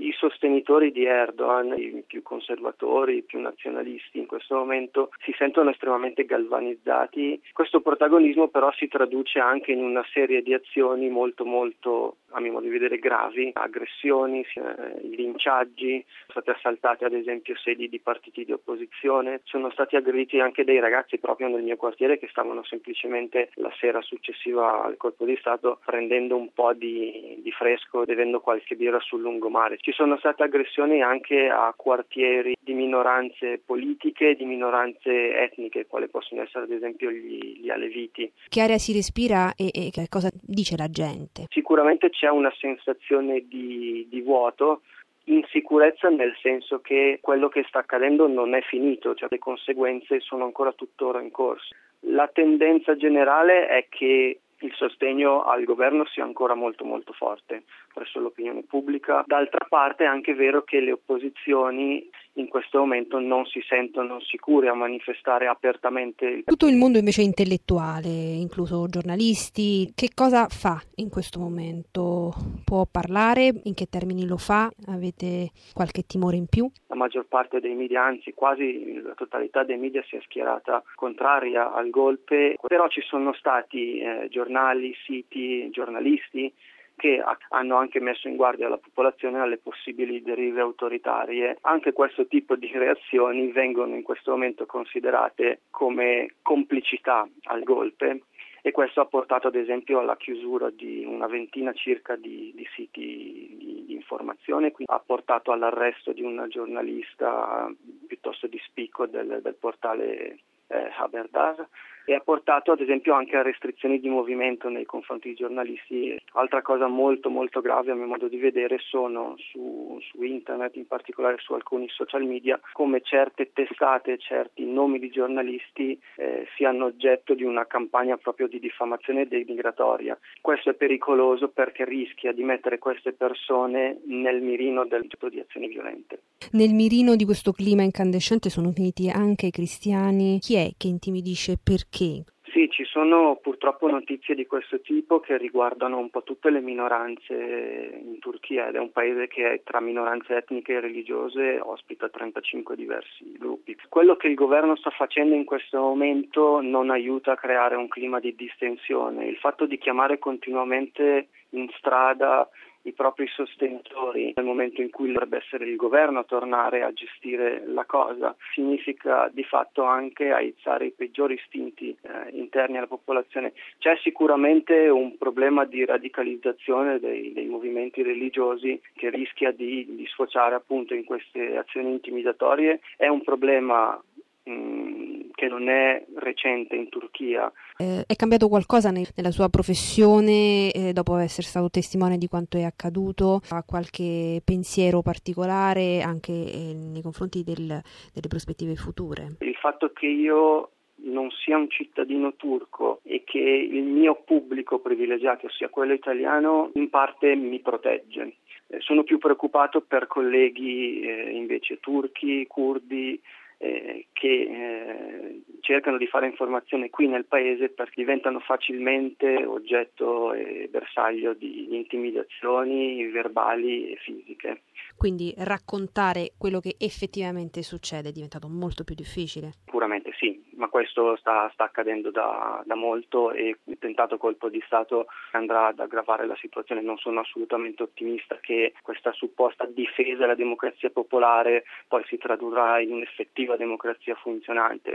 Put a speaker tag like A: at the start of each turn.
A: I sostenitori di Erdogan, i più conservatori, i più nazionalisti in questo momento si sentono estremamente galvanizzati. Questo protagonismo però si traduce anche in una serie di azioni molto a mio modo di vedere gravi, aggressioni, linciaggi, sono state assaltate ad esempio sedi di partiti di opposizione, sono stati aggrediti anche dei ragazzi proprio nel mio quartiere che stavano semplicemente la sera successiva al colpo di Stato prendendo un po' di fresco, bevendo qualche birra sul lungomare. Ci sono state aggressioni anche a quartieri di minoranze politiche, di minoranze etniche, quali possono essere ad esempio gli aleviti.
B: Che aria si respira e che cosa dice la gente?
A: Sicuramente c'è una sensazione di vuoto, insicurezza nel senso che quello che sta accadendo non è finito, cioè le conseguenze sono ancora tuttora in corso. La tendenza generale è che il sostegno al governo sia ancora molto forte presso l'opinione pubblica. D'altra parte è anche vero che le opposizioni in questo momento non si sentono sicure a manifestare apertamente.
B: Tutto il mondo invece intellettuale, incluso giornalisti, che cosa fa in questo momento? Può parlare? In che termini lo fa? Avete qualche timore in più?
A: La maggior parte dei media, anzi quasi la totalità dei media si è schierata contraria al golpe, però ci sono stati giornali, siti, giornalisti che hanno anche messo in guardia la popolazione alle possibili derive autoritarie. Anche questo tipo di reazioni vengono in questo momento considerate come complicità al golpe e questo ha portato ad esempio alla chiusura di una ventina circa di siti di informazione, quindi ha portato all'arresto di una giornalista piuttosto di spicco del portale Haberdar e ha portato ad esempio anche a restrizioni di movimento nei confronti dei giornalisti. Altra cosa molto grave a mio modo di vedere sono su internet, in particolare su alcuni social media, come certe testate, certi nomi di giornalisti siano oggetto di una campagna proprio di diffamazione denigratoria. Questo è pericoloso perché rischia di mettere queste persone nel mirino del tipo di azioni violente.
B: Nel mirino di questo clima incandescente sono finiti anche i cristiani. Chi è che intimidisce? Perché?
A: Sì, ci sono purtroppo notizie di questo tipo che riguardano un po' tutte le minoranze in Turchia ed è un paese che tra minoranze etniche e religiose ospita 35 diversi gruppi. Quello che il governo sta facendo in questo momento non aiuta a creare un clima di distensione. Il fatto di chiamare continuamente in strada i propri sostenitori nel momento in cui dovrebbe essere il governo a tornare a gestire la cosa significa di fatto anche aizzare i peggiori istinti interni alla popolazione. C'è sicuramente un problema di radicalizzazione dei movimenti religiosi che rischia di sfociare appunto in queste azioni intimidatorie. È un problema che non è recente in Turchia.
B: È cambiato qualcosa nella sua professione dopo essere stato testimone di quanto è accaduto? Ha qualche pensiero particolare anche nei confronti delle prospettive future?
A: Il fatto che io non sia un cittadino turco e che il mio pubblico privilegiato sia quello italiano in parte mi protegge. Sono più preoccupato per colleghi invece turchi, curdi, che cercano di fare informazione qui nel paese perché diventano facilmente oggetto e bersaglio di intimidazioni verbali e fisiche.
B: Quindi raccontare quello che effettivamente succede è diventato molto più difficile?
A: Sicuramente sì, ma questo sta accadendo da molto e il tentato colpo di Stato andrà ad aggravare la situazione. Non sono assolutamente ottimista che questa supposta difesa della democrazia popolare poi si tradurrà in un'effettiva democrazia funzionante.